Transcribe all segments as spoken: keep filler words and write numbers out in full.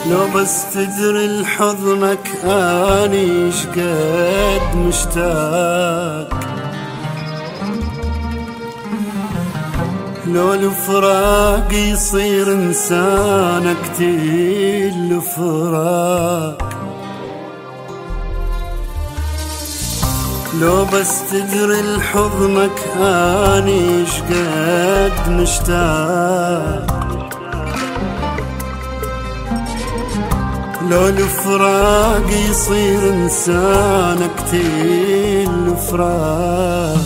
لو بس تدري لحضنك اني شقد مشتاق، لو الفراق يصير انسانك تيل فراق، لو بس تدري لحضنك اني شقد مشتاق، لو الفراق يصير انسانك تيل فراق.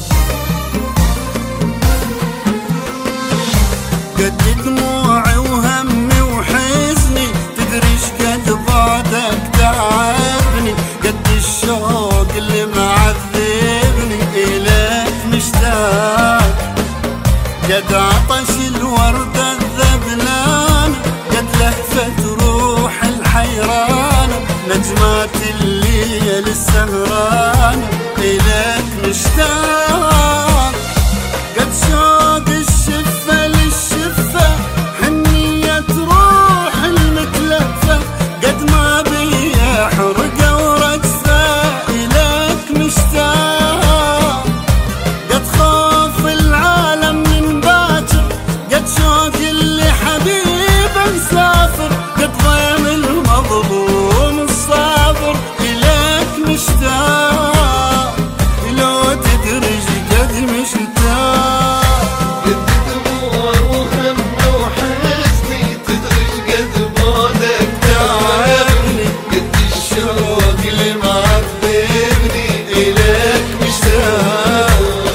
قد دموعي وهمي وحزني تدري شقد بعدك تعبني، قد الشوق اللي معذبني إليك مشتاق، قد عطش الوردة الذبلان، قد لهفة روح الحيران، نجمات الليل السهران إليك مشتاق، قد شوق الشفة للشفة حنية روح المتلفة، قد ما بي حرقة ورجفة إليك مشتاق، قد خوف العالم من باكر، قد شوق اللي حبيبه مسافر، قد ضيم المظلوم الصابر إليك مشتاق، لو تدري قد مشتاق. قد دموع وهم وحزني تدري قد بعدك تعبني، قد الشوق اللي معذبني إليك مشتاق.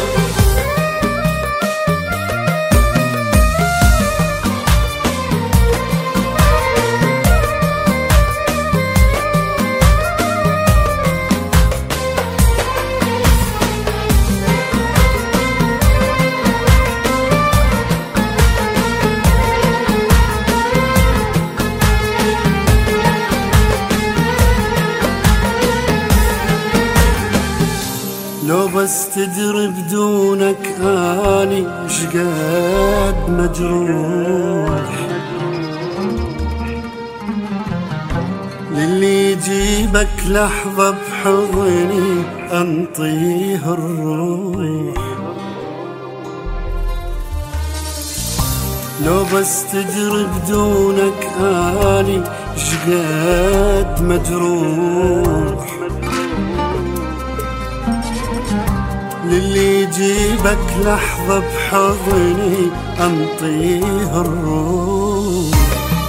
لو بس تدري بدونك اني شقد مجروح، للي يجيبك لحظة بحضني انطيه الروح، لو بس تدري بدونك اني شقد مجروح، للي يجيبك لحظة بحضني انطيه الروح،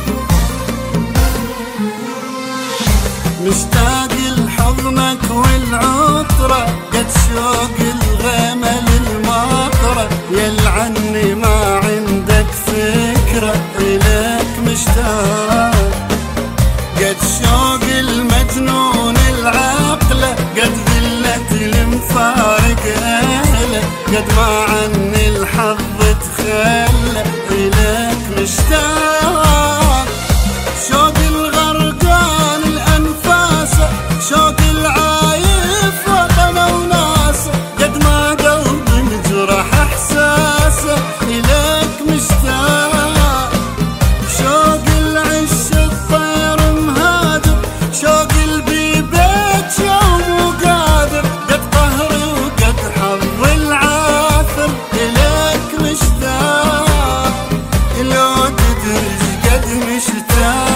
مشتاق لحضنك والعطرة، قد شوق الغيمة للمطرة، يلعني ما عندك فكرة إليك مشتاق، قد شوق المجنون العقلة، قد ذلة المفارق أهله، قد ما عني الحظ تخلى إليك مشتاق، شوق الغرقان الأنفاسه، شوق العايف وطنه وناسه، قد ما قلبي مجرح إحساسه إليك مشتاق، شوق العش الطير مهاجر، شوق البيبيت يوم وقادر، قد قهري وقد حظ العاثر إليك مشتاق، لو تدري قد مشتاق.